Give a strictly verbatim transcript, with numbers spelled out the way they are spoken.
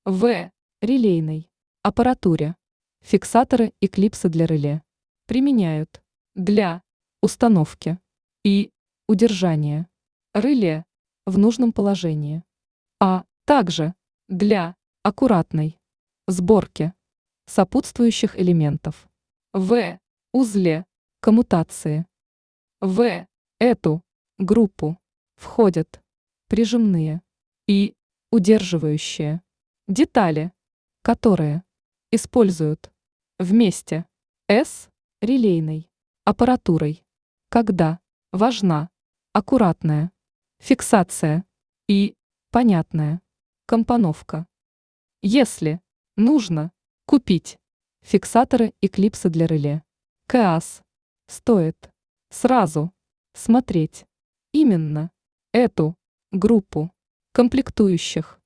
В. Релейной аппаратуре. Фиксаторы и клипсы для реле применяют для установки и удержания реле в нужном положении, а также для аккуратной сборки сопутствующих элементов. В. Узле коммутации. В эту группу входят прижимные и удерживающие детали, которые используют вместе с релейной аппаратурой, когда важна аккуратная фиксация и понятная компоновка. Если нужно купить фиксаторы и клипсы для реле КАС, стоит сразу смотреть именно эту группу комплектующих.